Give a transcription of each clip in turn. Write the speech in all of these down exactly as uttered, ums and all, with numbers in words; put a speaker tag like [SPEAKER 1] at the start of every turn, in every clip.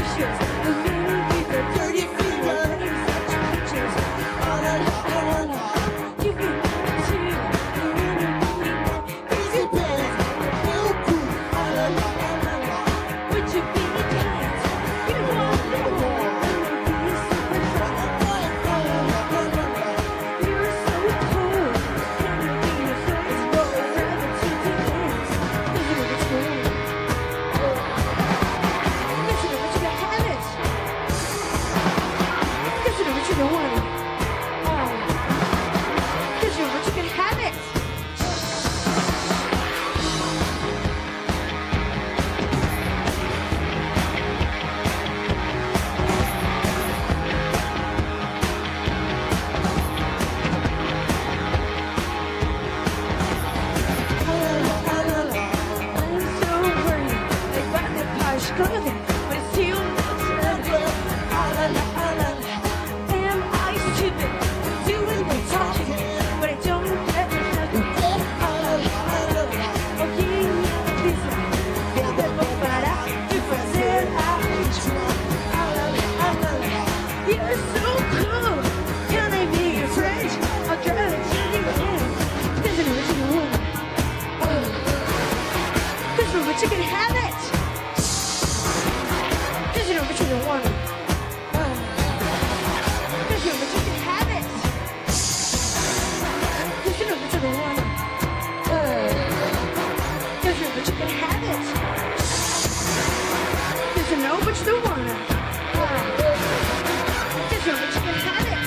[SPEAKER 1] vicious. The little with the dirty finger, such pictures. La la la la la. Give me to the little finger, easy pants, real cool. La la la la la. Would you be the pants? You want the war. Be super fun. La la la la la. You're so cool. Can I be your friend? Forever to dance. Listen to what's going on. Listen to what you got have it. Listen to what you don't want it. Oh. Listen to what you can have it. I'm so worried about the posh clothing, but it's still not good. Am I stupid? Doing the talking, but I don't get nothing. Okay, listen. Get the book, but I different than I. You're so cool. Can I be your friend? I'll drive to the end. Listen to what you want. Listen to what you can have it. Listen to what you don't want. Listen to what you can have it. Listen to what you don't want. Listen to what you can have it. Listen to what you don't want. Listen to what you can have it.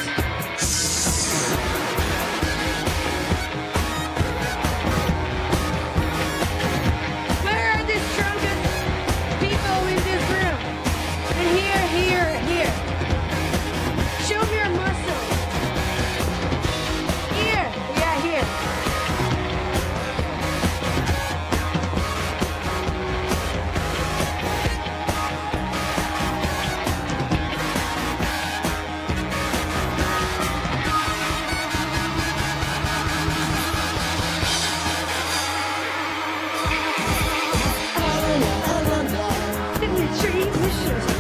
[SPEAKER 1] Where are the strongest people in this room? And here, here, here. Show me your muscles. Here, yeah, here. Didn't it treat vicious?